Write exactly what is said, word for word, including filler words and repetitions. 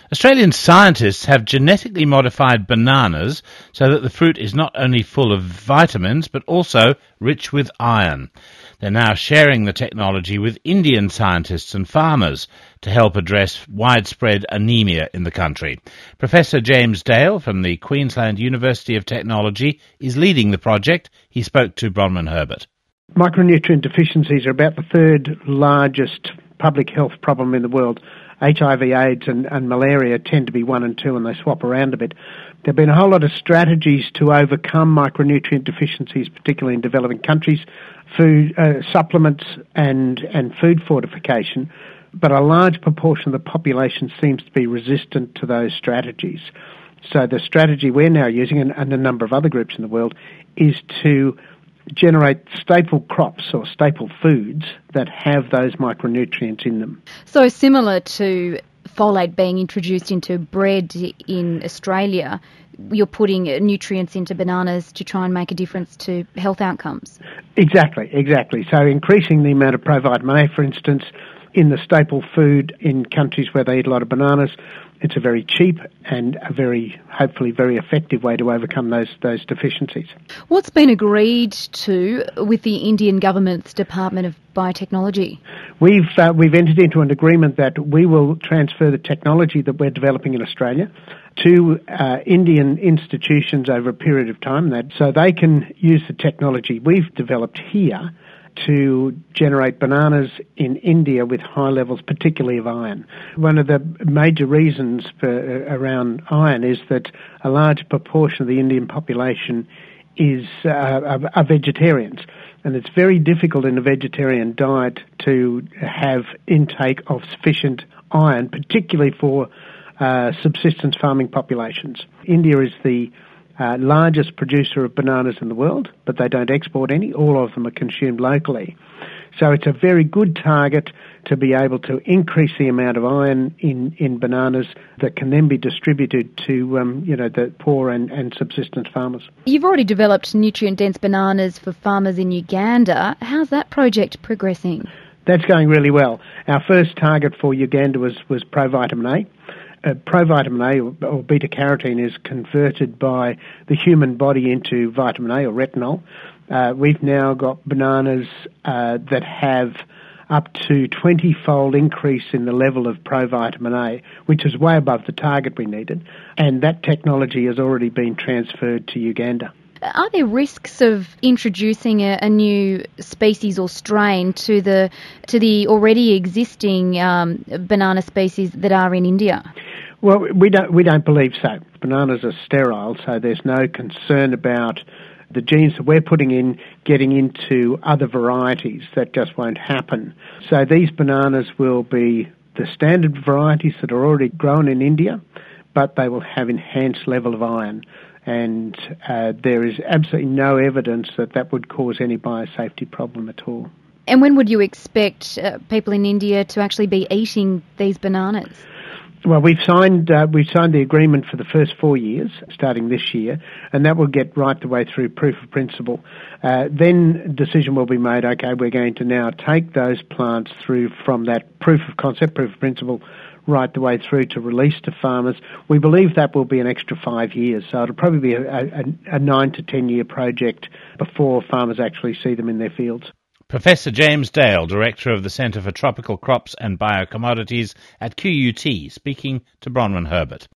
Australian scientists have genetically modified bananas so that the fruit is not only full of vitamins but also rich with iron. They're now sharing the technology with Indian scientists and farmers to help address widespread anemia in the country. Professor James Dale from the Queensland University of Technology is leading the project. He spoke to Bronwyn Herbert. Micronutrient deficiencies are about the third largest public health problem in the world. H I V, AIDS and, and malaria tend to be one and two, and they swap around a bit. There have been a whole lot of strategies to overcome micronutrient deficiencies, particularly in developing countries, food uh, supplements and, and food fortification, but a large proportion of the population seems to be resistant to those strategies. So the strategy we're now using, and, and a number of other groups in the world, is to generate staple crops or staple foods that have those micronutrients in them. So similar to folate being introduced into bread in Australia, you're putting nutrients into bananas to try and make a difference to health outcomes. Exactly, exactly. So increasing the amount of provitamin A, for instance, in the staple food in countries where they eat a lot of bananas, it's a very cheap and a very, hopefully, very effective way to overcome those those deficiencies. What's been agreed to with the Indian government's Department of Biotechnology? We've uh, we've entered into an agreement that we will transfer the technology that we're developing in Australia to uh, Indian institutions over a period of time, that so they can use the technology we've developed here to generate bananas in India with high levels, particularly of iron. One of the major reasons for, uh, around iron is that a large proportion of the Indian population is uh, are, are vegetarians, and it's very difficult in a vegetarian diet to have intake of sufficient iron, particularly for uh, subsistence farming populations. India is the Uh, largest producer of bananas in the world, but they don't export any. All of them are consumed locally. So it's a very good target to be able to increase the amount of iron in, in bananas that can then be distributed to um, you know the poor and, and subsistence farmers. You've already developed nutrient-dense bananas for farmers in Uganda. How's that project progressing? That's going really well. Our first target for Uganda was, was provitamin A. Uh, provitamin A, or, or beta-carotene, is converted by the human body into vitamin A, or retinol. Uh, we've now got bananas uh, that have up to twenty-fold increase in the level of provitamin A, which is way above the target we needed, and that technology has already been transferred to Uganda. Are there risks of introducing a, a new species or strain to the to the already existing um, banana species that are in India? Well, we don't we don't believe so. Bananas are sterile, so there's no concern about the genes that we're putting in getting into other varieties. That just won't happen. So these bananas will be the standard varieties that are already grown in India, but they will have enhanced level of iron. And uh, there is absolutely no evidence that that would cause any biosafety problem at all. And when would you expect uh, people in India to actually be eating these bananas? Well, we've signed uh, we've signed the agreement for the first four years, starting this year, and that will get right the way through proof of principle. Uh, then a decision will be made, okay, we're going to now take those plants through from that proof of concept, proof of principle, right the way through to release to farmers. We believe that will be an extra five years, so it'll probably be a, a, a nine to ten year project before farmers actually see them in their fields. Professor James Dale, Director of the Centre for Tropical Crops and Biocommodities at Q U T, speaking to Bronwyn Herbert.